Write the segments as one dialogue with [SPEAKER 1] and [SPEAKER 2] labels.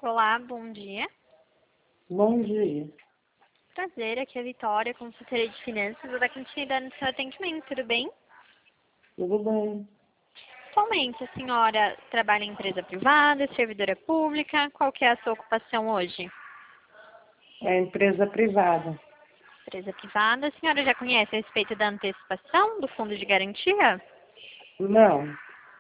[SPEAKER 1] Olá, bom dia.
[SPEAKER 2] Bom dia.
[SPEAKER 1] Prazer, aqui é a Vitória, consultoria de finanças. Vou dar continuidade no seu atendimento, tudo bem?
[SPEAKER 2] Tudo bem?
[SPEAKER 1] Atualmente, a senhora trabalha em empresa privada, servidora pública? Qual que é a sua ocupação hoje?
[SPEAKER 2] É empresa privada.
[SPEAKER 1] Empresa privada. A senhora já conhece a respeito da antecipação do fundo de garantia?
[SPEAKER 2] Não.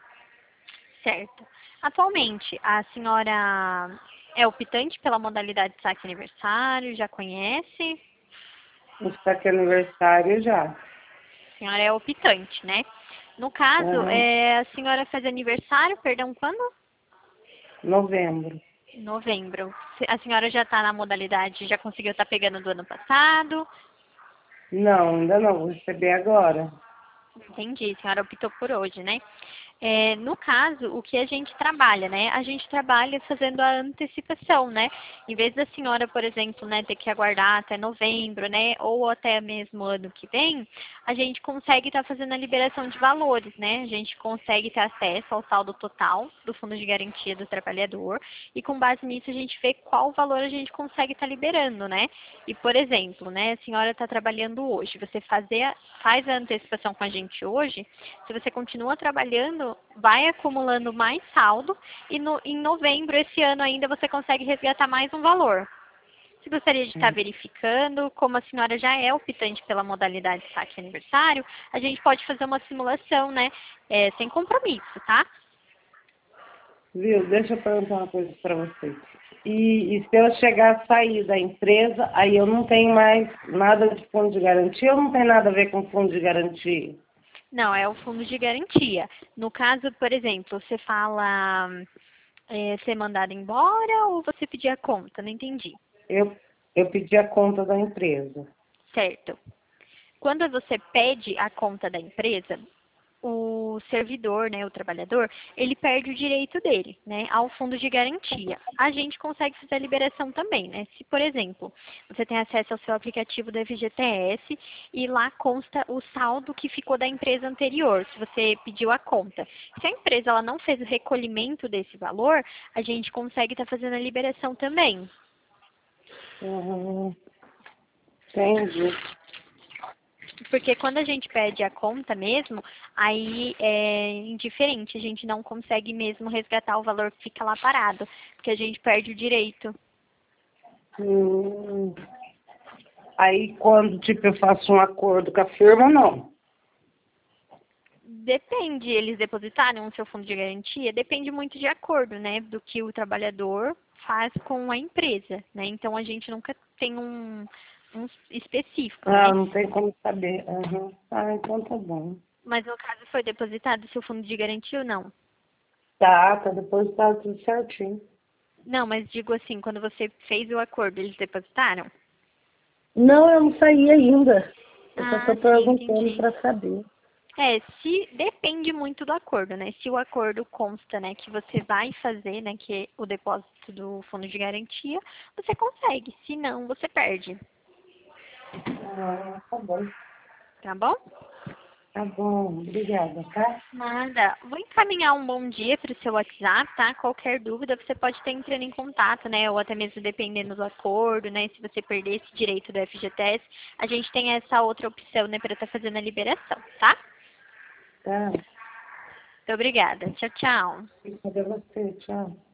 [SPEAKER 1] Certo. Atualmente, a senhora é optante pela modalidade saque aniversário? Já conhece?
[SPEAKER 2] Está aqui aniversário já.
[SPEAKER 1] A senhora é optante, né? No caso,
[SPEAKER 2] Aham.
[SPEAKER 1] a senhora faz aniversário, perdão, quando?
[SPEAKER 2] Novembro.
[SPEAKER 1] Novembro. A senhora já está na modalidade, já conseguiu estar pegando do ano passado?
[SPEAKER 2] Não, ainda não. Vou receber agora.
[SPEAKER 1] Entendi, a senhora optou por hoje, né? No caso, o que a gente trabalha, né? A gente trabalha fazendo a antecipação, né? Em vez da senhora, por exemplo, né, ter que aguardar até novembro, né? Ou até mesmo ano que vem, a gente consegue estar fazendo a liberação de valores, né? A gente consegue ter acesso ao saldo total do Fundo de Garantia do Trabalhador e com base nisso a gente vê qual valor a gente consegue estar liberando, né? E, por exemplo, né, a senhora está trabalhando hoje, você faz a antecipação com a gente hoje, se você continua trabalhando, vai acumulando mais saldo e em novembro, esse ano ainda, você consegue resgatar mais um valor. Você gostaria de estar verificando, como a senhora já é optante pela modalidade saque aniversário, a gente pode fazer uma simulação, né, sem compromisso, tá?
[SPEAKER 2] Viu? Deixa eu perguntar uma coisa para você. E se eu chegar a sair da empresa, aí eu não tenho mais nada de fundo de garantia ou não tem nada a ver com fundo de garantia?
[SPEAKER 1] Não, é o fundo de garantia. No caso, por exemplo, você fala ser mandado embora ou você pedir a conta? Não entendi.
[SPEAKER 2] Eu pedi a conta da empresa.
[SPEAKER 1] Certo. Quando você pede a conta da empresa, o servidor, né, o trabalhador, ele perde o direito dele, né, ao fundo de garantia. A gente consegue fazer a liberação também, né? Se, por exemplo, você tem acesso ao seu aplicativo do FGTS e lá consta o saldo que ficou da empresa anterior, se você pediu a conta. Se a empresa ela não fez o recolhimento desse valor, a gente consegue estar fazendo a liberação também.
[SPEAKER 2] Entendi.
[SPEAKER 1] Porque quando a gente pede a conta mesmo, aí é indiferente, a gente não consegue mesmo resgatar o valor que fica lá parado, porque a gente perde o direito.
[SPEAKER 2] Hum. Aí quando tipo eu faço um acordo com a firma, não.
[SPEAKER 1] Depende, eles depositarem o seu fundo de garantia, depende muito de acordo, né, do que o trabalhador faz com a empresa, né? Então a gente nunca tem um específico,
[SPEAKER 2] Ah,
[SPEAKER 1] né?
[SPEAKER 2] não tem como saber. Aham. Ah, então tá bom.
[SPEAKER 1] Mas no caso foi depositado o seu fundo de garantia ou não?
[SPEAKER 2] Tá depositado tudo certinho.
[SPEAKER 1] Não, mas digo assim, quando você fez o acordo, eles depositaram?
[SPEAKER 2] Não, eu não saí ainda. Eu só
[SPEAKER 1] Ah,
[SPEAKER 2] estou
[SPEAKER 1] sim,
[SPEAKER 2] perguntando
[SPEAKER 1] entendi.
[SPEAKER 2] para saber.
[SPEAKER 1] Se depende muito do acordo, né? Se o acordo consta, né, que você vai fazer, né, que é o depósito do fundo de garantia, você consegue. Se não, você perde,
[SPEAKER 2] Ah, tá bom.
[SPEAKER 1] tá bom?
[SPEAKER 2] Tá bom, obrigada, tá?
[SPEAKER 1] Nada. Vou encaminhar um bom dia para o seu WhatsApp, tá? Qualquer dúvida, você pode estar entrando em contato, né? Ou até mesmo dependendo do acordo, né? Se você perder esse direito do FGTS, a gente tem essa outra opção, né, para estar fazendo a liberação, tá?
[SPEAKER 2] Tá.
[SPEAKER 1] Muito obrigada. Tchau, tchau.
[SPEAKER 2] Cadê você? Tchau.